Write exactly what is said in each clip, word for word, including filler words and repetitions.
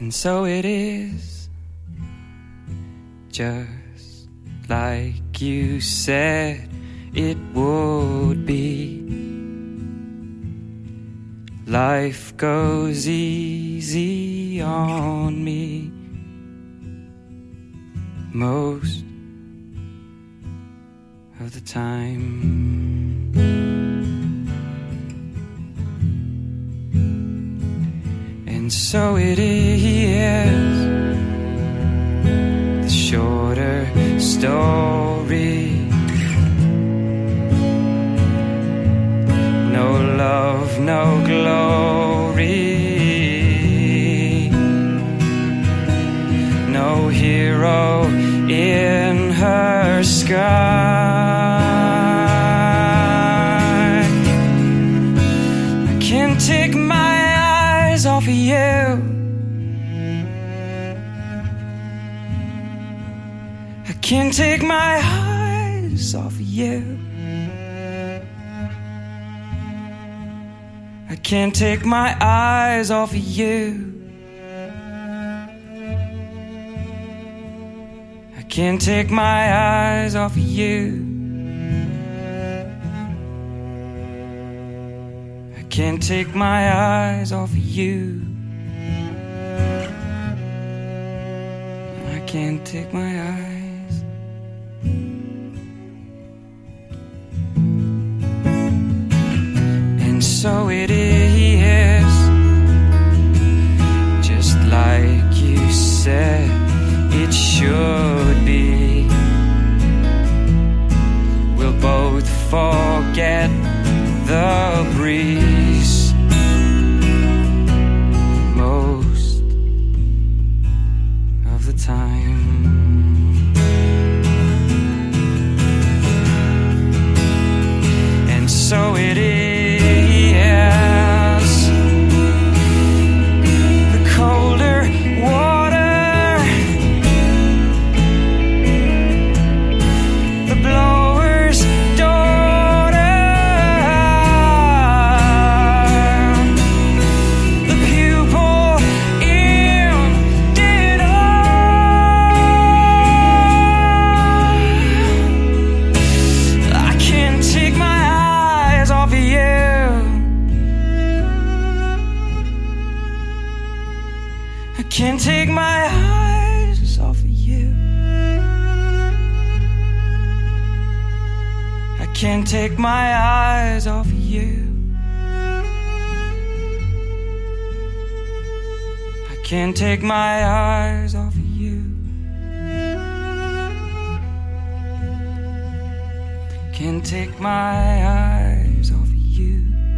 And so it is, just like you said it would be. Life goes easy on me most of the time. And so it is, the shorter story. No love, no glory, no hero in her sky. I can't take my eyes off of you. I can't take my eyes off of you. I can't take my eyes off of you. I can't take my eyes off of you. I can't take my eyes off of you. I can't take my eyes. And so it is, just like you said it should be. We'll both forget the breeze most of the time. And so it is, I can't take my eyes off of you. I can't take my eyes off of you. I can't take my eyes off of you. Can't take my eyes off of you.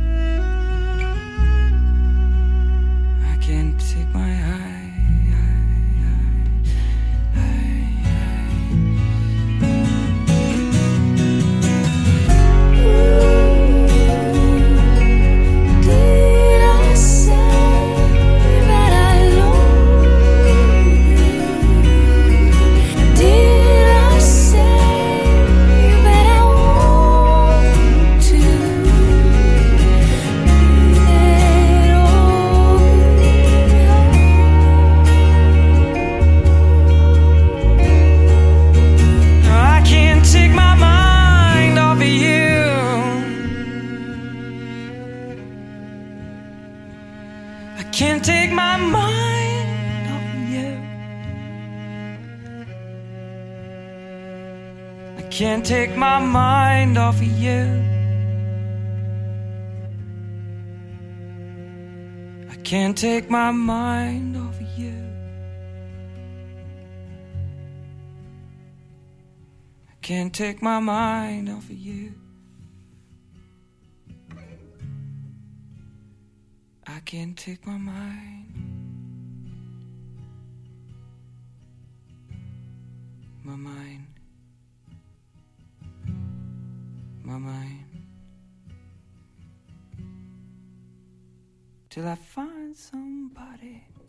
I can't take my eyes. I can't take my mind off of you. I can't take my mind off of you. I can't take my mind off of you. I can't take my mind off of you. I can't take my mind, my mind, my mind, till I find somebody